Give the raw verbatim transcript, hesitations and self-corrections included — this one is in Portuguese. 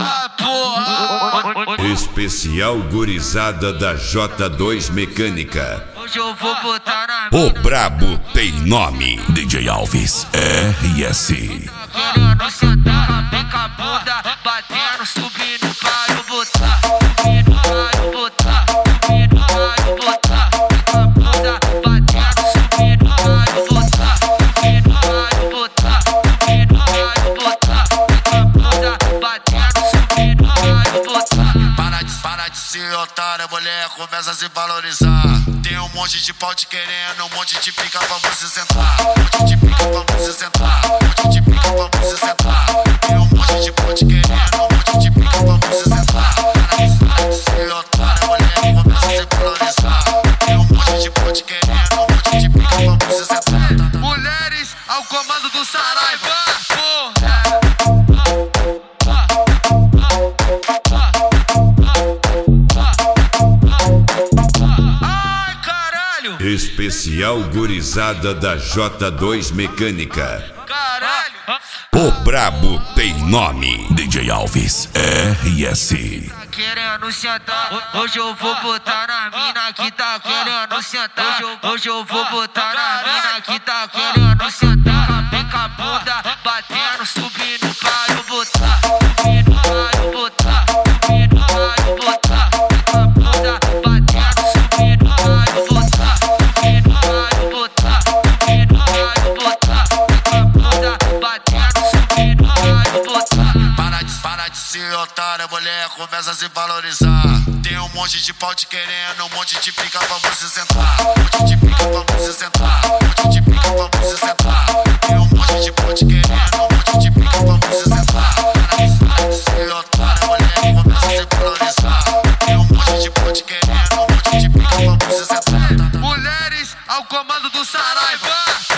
Ah, porra. Especial gurizada da J dois Mecânica. Hoje eu vou botar na O mina. brabo tem nome. D J Alves R S. Querendo sentar, vem com a bunda batendo, subindo pra eu botar, subindo pra eu botar, subindo pra eu botar. Com a bunda batendo, subindo pra eu botar, subindo pra eu botar, subindo pra eu botar. Com a bunda batendo, subindo pra eu botar. Para de, para de ser otária, mulher, começa a se valorizar. Tem um monte de pau te querendo, um monte de pica pra você sentar. Um monte de pica pra você sentar. Um monte de pica pra você sentar. Tem um monte de pau te querendo, um monte de pica pra você sentar. Para de, para de ser otária, mulher, começa a se valorizar. Tem um monte de pau te querendo, um monte de pica pra você sentar. Mulheres ao comando do Saraiva, porra. Especial gurizada da J dois Mecânica. Caralho! O brabo tem nome. D J Alves R S. Tá querendo sentar? Hoje eu vou botar na mina que tá querendo sentar. Hoje eu, hoje eu vou botar na mina que tá querendo sentar. Vem com a bunda batendo, subindo pra eu botar, subindo pra eu botar, subindo pra eu botar. Com a bunda batendo, subindo pra eu botar, subindo pra eu botar, subindo pra eu botar. Com a bunda batendo, subindo pra eu botar. Para de, para de ser otária, mulher, começa a se valorizar. Tem um monte de pau te querendo, um monte de pica pra você sentar. Um monte de pica pra você sentar. Um monte de pica pra você sentar. Tem um monte de pau te querendo, um monte de pica pra você sentar. Para de, para de ser otária, mulher, começa a se valorizar. Tem um monte de pau te querendo, um monte de pica pra você sentar. Mulheres ao comando do Saraiva.